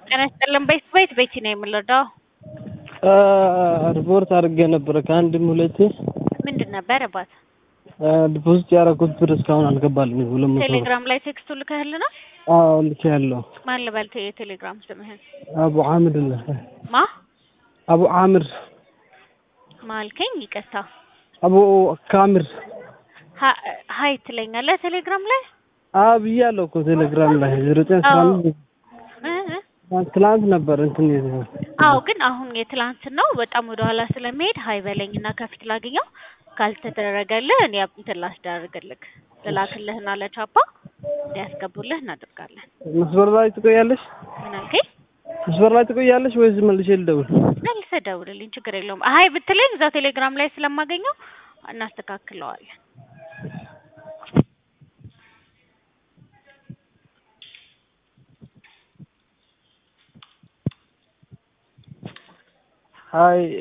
ጤና ይስጥልን ቤት ነው የምንረዳው? ሪፖርት አድርጌ ነበር ከአንድም ሁለቴ። ምንድን ነበር አባት? ዲፖዚት ያደረኩት ብር እስካሁን አልገባልኝም። 200 ቴሌግራም ላይ ቴክስቱ ልከህልና? አዎ ልኬያለሁ። ማን ልበል የቴሌግራም ስምህን? አቡ አምር ነው። ማ? አቡ አምር ማልከኝ ይቀሳ። አቡ ካምር ሃይ ትለኛለህ ቴሌግራም ላይ? ብያለሁ እኮ ቴሌግራም ላይ 0915 ትላንት ነበር እንትን ነው። አዎ ግን አሁን የትላንት ነው በጣም ወደ ኋላ ስለሚሄድ ሃይ በለኝና ከፊት ላግኘው ካልተደረገልህ እኔ እንትን ላስደርግልህ ልላክልህና ለቻፓ ያስገቡልህ እናደርጋለን። መስመር ላይ ትቆያለሽ? ምን አልከኝ? መስመር ላይ ትቆያለሽ ወይስ መልሼ ልደውል? መልሰህ ደውልልኝ ችግር የለውም። ሃይ ብትለኝ እዛው ቴሌግራም ላይ ስለማገኘው እናስተካክለዋለን። ሃይ